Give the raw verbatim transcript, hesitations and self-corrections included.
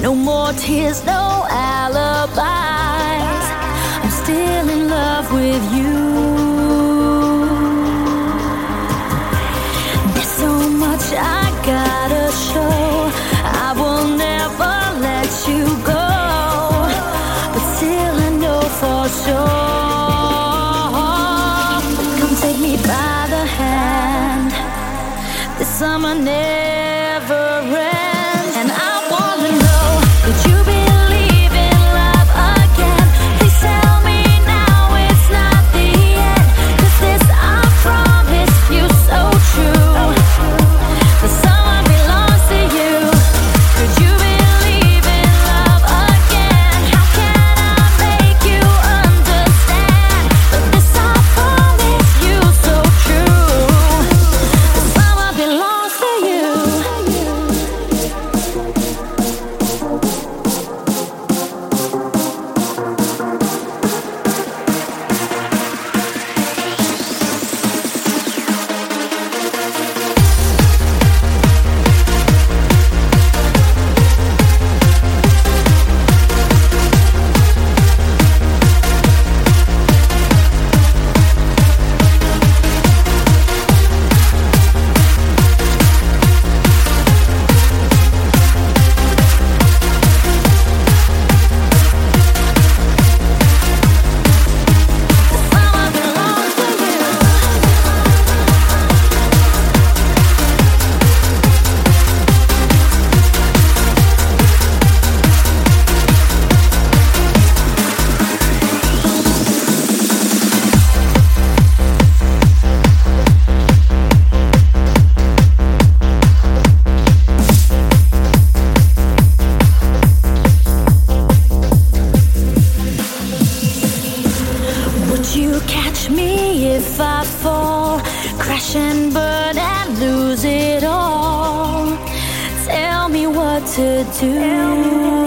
No more tears, no alibis. I'm still in love with you. There's so much I gotta show. I will never let you go, but still I know for sure. Come take me by the hand. This summer never ends, and I wanna know, would you believe in love again? Please tell me now it's not the end, 'cause this I promise you so true. The summer belongs to you. Could you believe in love again? How can I make you understand? But this I promise you so true. The summer belongs to you. Would you catch me if I fall, crash and burn and lose it all? Tell me what to do.